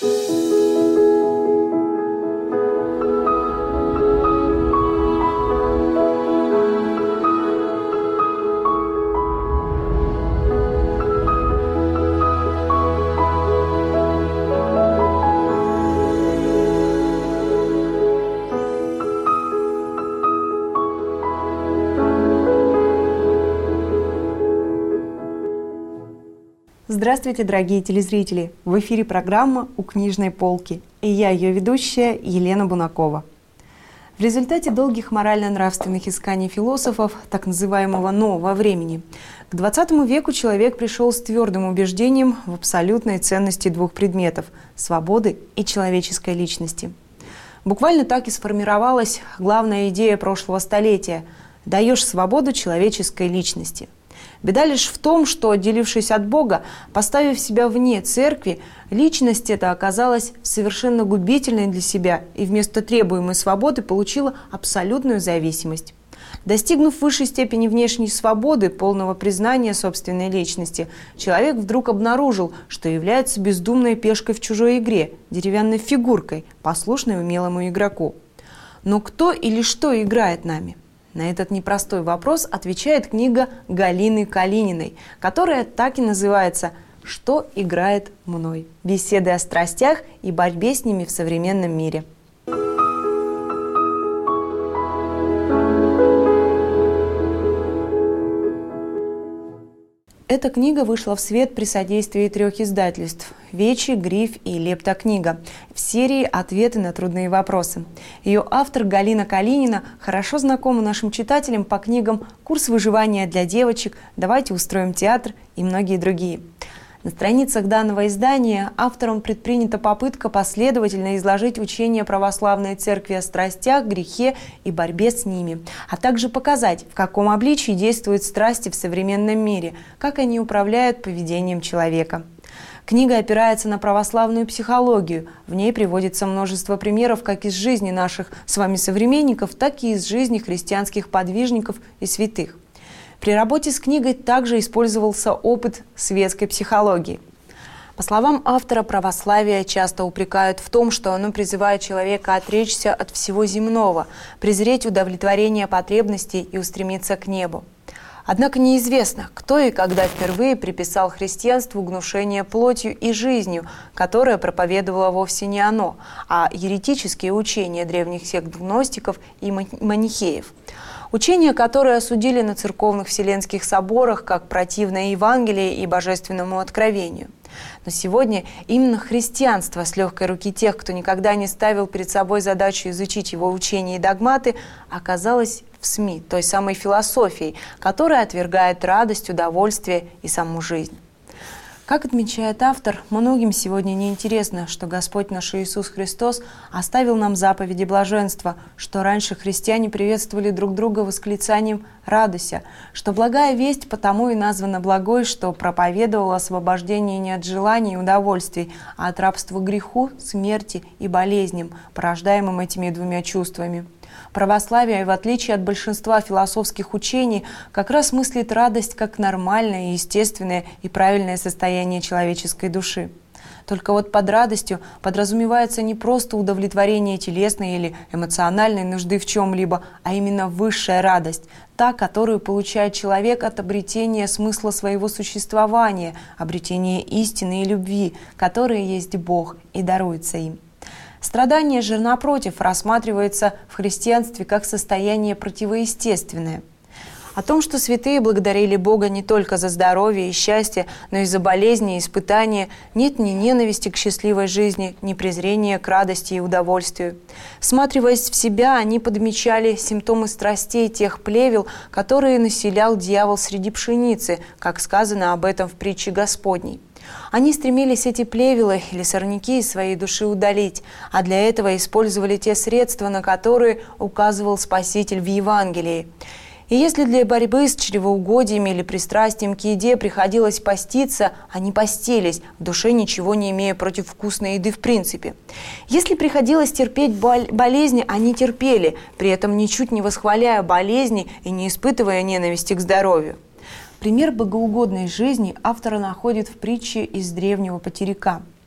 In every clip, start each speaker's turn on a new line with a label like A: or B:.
A: Здравствуйте, дорогие телезрители! В эфире программа «У книжной полки» и я, ее ведущая, Елена Бунакова. В результате долгих морально-нравственных исканий философов так называемого «нового времени» к XX веку человек пришел с твердым убеждением в абсолютной ценности двух предметов – свободы и человеческой личности. Буквально так и сформировалась главная идея прошлого столетия – «даешь свободу человеческой личности». Беда лишь в том, что, отделившись от Бога, поставив себя вне церкви, личность эта оказалась совершенно губительной для себя и вместо требуемой свободы получила абсолютную зависимость. Достигнув высшей степени внешней свободы, полного признания собственной личности, человек вдруг обнаружил, что является бездумной пешкой в чужой игре, деревянной фигуркой, послушной умелому игроку. Но кто или что играет нами? На этот непростой вопрос отвечает книга Галины Калининой, которая так и называется «Что играет мной? Беседы о страстях и борьбе с ними в современном мире». Эта книга вышла в свет при содействии 3 издательств – «Вечи», «Гриф» и «Лепта-книга» в серии «Ответы на трудные вопросы». Ее автор Галина Калинина хорошо знакома нашим читателям по книгам «Курс выживания для девочек», «Давайте устроим театр» и многие другие. На страницах данного издания автором предпринята попытка последовательно изложить учение православной церкви о страстях, грехе и борьбе с ними, а также показать, в каком обличии действуют страсти в современном мире, как они управляют поведением человека. Книга опирается на православную психологию. В ней приводится множество примеров как из жизни наших с вами современников, так и из жизни христианских подвижников и святых. При работе с книгой также использовался опыт светской психологии. По словам автора, православие часто упрекают в том, что оно призывает человека отречься от всего земного, презреть удовлетворение потребностей и устремиться к небу. Однако неизвестно, кто и когда впервые приписал христианству гнушение плотью и жизнью, которое проповедовало вовсе не оно, а еретические учения древних сект гностиков и манихеев. Учения, которые осудили на церковных вселенских соборах как противное Евангелию и божественному откровению. Но сегодня именно христианство с легкой руки тех, кто никогда не ставил перед собой задачу изучить его учения и догматы, оказалось в СМИ, той самой философией, которая отвергает радость, удовольствие и саму жизнь. Как отмечает автор, многим сегодня неинтересно, что Господь наш Иисус Христос оставил нам заповеди блаженства, что раньше христиане приветствовали друг друга восклицанием «радуйся», что благая весть потому и названа благой, что проповедовала освобождение не от желаний и удовольствий, а от рабства греху, смерти и болезням, порождаемым этими двумя чувствами. Православие, в отличие от большинства философских учений, как раз мыслит радость как нормальное, естественное и правильное состояние человеческой души. Только вот под радостью подразумевается не просто удовлетворение телесной или эмоциональной нужды в чем-либо, а именно высшая радость, та, которую получает человек от обретения смысла своего существования, обретения истины и любви, которая есть Бог и даруется им. Страдание же, напротив, рассматривается в христианстве как состояние противоестественное. О том, что святые благодарили Бога не только за здоровье и счастье, но и за болезни и испытания, нет ни ненависти к счастливой жизни, ни презрения к радости и удовольствию. Всматриваясь в себя, они подмечали симптомы страстей тех плевел, которые населял дьявол среди пшеницы, как сказано об этом в притче Господней. Они стремились эти плевелы или сорняки из своей души удалить, а для этого использовали те средства, на которые указывал Спаситель в Евангелии. И если для борьбы с чревоугодиями или пристрастием к еде приходилось поститься, они постились, в душе ничего не имея против вкусной еды в принципе. Если приходилось терпеть болезни, они терпели, при этом ничуть не восхваляя болезни и не испытывая ненависти к здоровью. Пример богоугодной жизни автор находит в притче из древнего потеряка.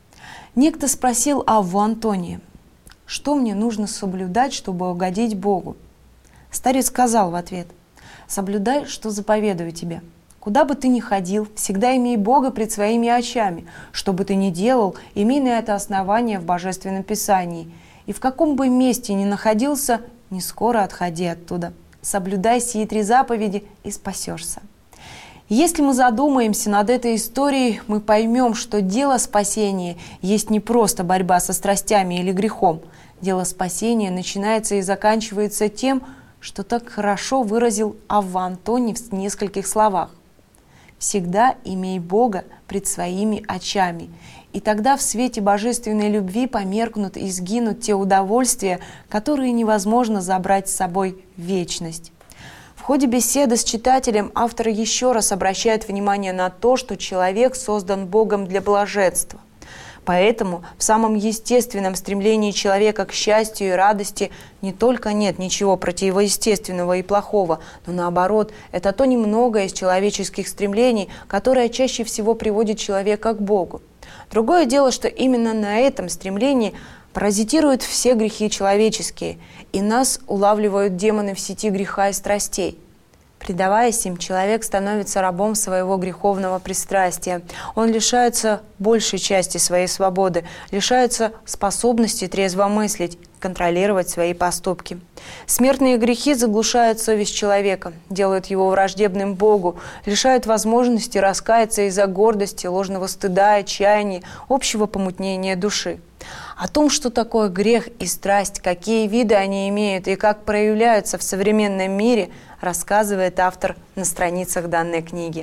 A: Некто спросил Авву Антония: «Что мне нужно соблюдать, чтобы угодить Богу?» Старец сказал в ответ: «Соблюдай, что заповедую тебе. Куда бы ты ни ходил, всегда имей Бога пред своими очами. Что бы ты ни делал, имей на это основание в Божественном Писании. И в каком бы месте ни находился, не скоро отходи оттуда. Соблюдай сии 3 заповеди и спасешься». Если мы задумаемся над этой историей, мы поймем, что дело спасения есть не просто борьба со страстями или грехом. Дело спасения начинается и заканчивается тем, что так хорошо выразил Авва Антоний в нескольких словах. «Всегда имей Бога пред своими очами, и тогда в свете божественной любви померкнут и сгинут те удовольствия, которые невозможно забрать с собой в вечность». В ходе беседы с читателем автор еще раз обращает внимание на то, что человек создан Богом для блаженства. Поэтому в самом естественном стремлении человека к счастью и радости не только нет ничего противоестественного и плохого, но наоборот, это то немногое из человеческих стремлений, которое чаще всего приводит человека к Богу. Другое дело, что именно на этом стремлении паразитируют все грехи человеческие, и нас улавливают демоны в сети греха и страстей. Предаваясь им, человек становится рабом своего греховного пристрастия. Он лишается большей части своей свободы, лишается способности трезво мыслить, контролировать свои поступки. Смертные грехи заглушают совесть человека, делают его враждебным Богу, лишают возможности раскаяться из-за гордости, ложного стыда, отчаяния, общего помутнения души. О том, что такое грех и страсть, какие виды они имеют и как проявляются в современном мире, рассказывает автор на страницах данной книги.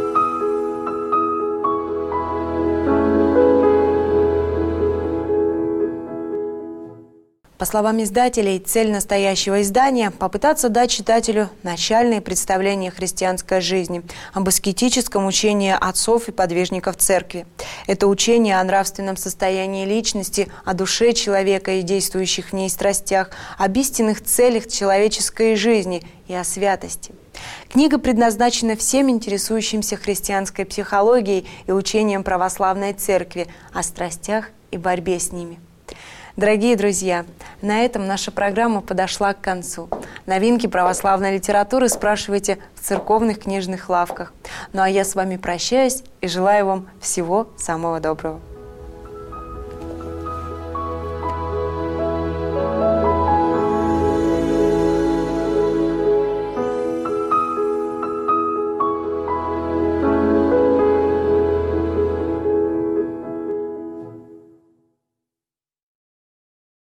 A: По словам издателей, цель настоящего издания – попытаться дать читателю начальные представления о христианской жизни, об аскетическом учении отцов и подвижников церкви. Это учение о нравственном состоянии личности, о душе человека и действующих в ней страстях, об истинных целях человеческой жизни и о святости. Книга предназначена всем интересующимся христианской психологией и учением православной церкви о страстях и борьбе с ними. Дорогие друзья, на этом наша программа подошла к концу. Новинки православной литературы спрашивайте в церковных книжных лавках. Ну а я с вами прощаюсь и желаю вам всего самого доброго.